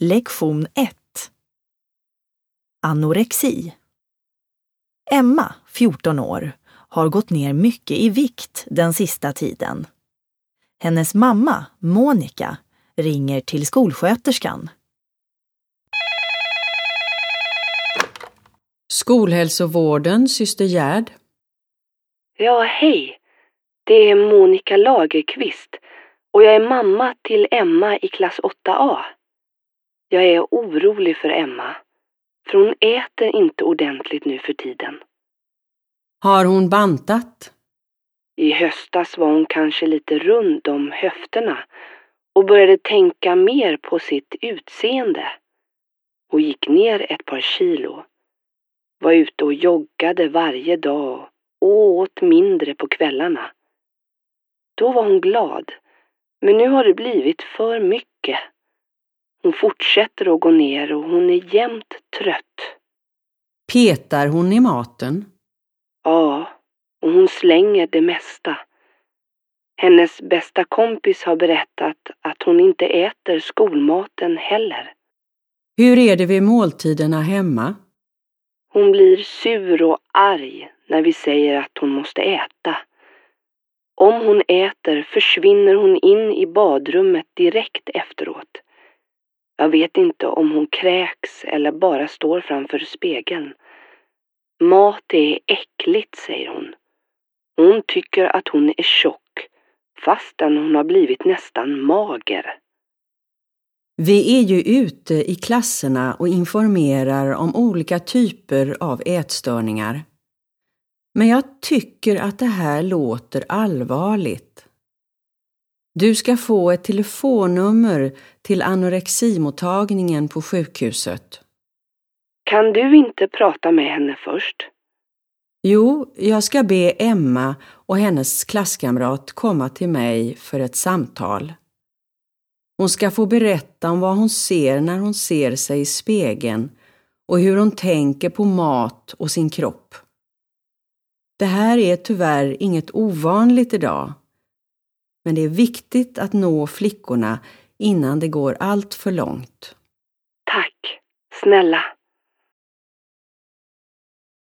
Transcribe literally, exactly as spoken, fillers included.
Lektion ett. Anorexi. Emma, fjorton år, har gått ner mycket i vikt den sista tiden. Hennes mamma, Monica, ringer till skolsköterskan. Skolhälsovården, syster Gerd. Ja, hej. Det är Monica Lagerqvist och jag är mamma till Emma i klass åtta A. Jag är orolig för Emma, för hon äter inte ordentligt nu för tiden. Har hon bantat? I höstas var hon kanske lite rund om höfterna och började tänka mer på sitt utseende. Hon gick ner ett par kilo, var ute och joggade varje dag och åt mindre på kvällarna. Då var hon glad, men nu har det blivit för mycket. Hon fortsätter att gå ner och hon är jämt trött. Petar hon i maten? Ja, och hon slänger det mesta. Hennes bästa kompis har berättat att hon inte äter skolmaten heller. Hur är det vid måltiderna hemma? Hon blir sur och arg när vi säger att hon måste äta. Om hon äter försvinner hon in i badrummet direkt efteråt. Jag vet inte om hon kräks eller bara står framför spegeln. Mat är äckligt, säger hon. Hon tycker att hon är tjock, fastän hon har blivit nästan mager. Vi är ju ute i klasserna och informerar om olika typer av ätstörningar. Men jag tycker att det här låter allvarligt. Du ska få ett telefonnummer till anoreximottagningen på sjukhuset. Kan du inte prata med henne först? Jo, jag ska be Emma och hennes klasskamrat komma till mig för ett samtal. Hon ska få berätta om vad hon ser när hon ser sig i spegeln och hur hon tänker på mat och sin kropp. Det här är tyvärr inget ovanligt idag, men det är viktigt att nå flickorna innan det går allt för långt. Tack, snälla.